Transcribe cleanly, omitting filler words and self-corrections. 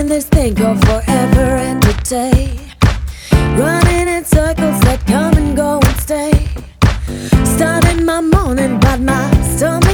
this thing called forever and a day. Running in circles that come and go and stay. Starting my morning, but my stomach